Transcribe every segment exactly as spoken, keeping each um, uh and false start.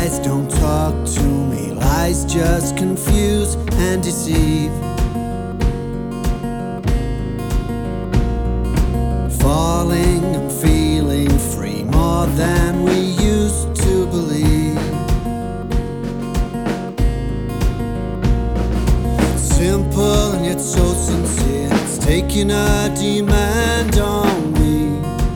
Lies don't talk to me, lies just confuse and deceive. Falling and feeling free more than we used to believe. Simple and yet so sincere, it's taking a demand on me.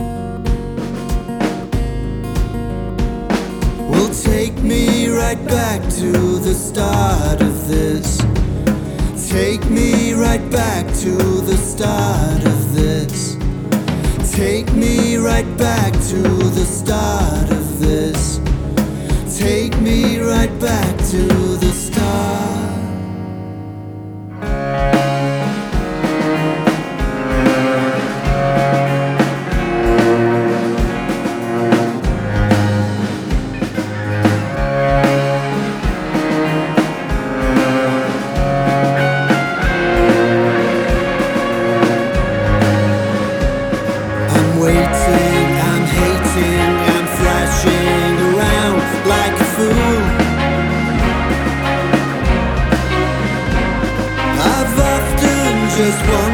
Will take me right back to the start of this. Take me right back to the start of this. Take me right back to the start of this. Take me right back to the start. I'm hating, I'm flashing around like a fool. I've often just wondered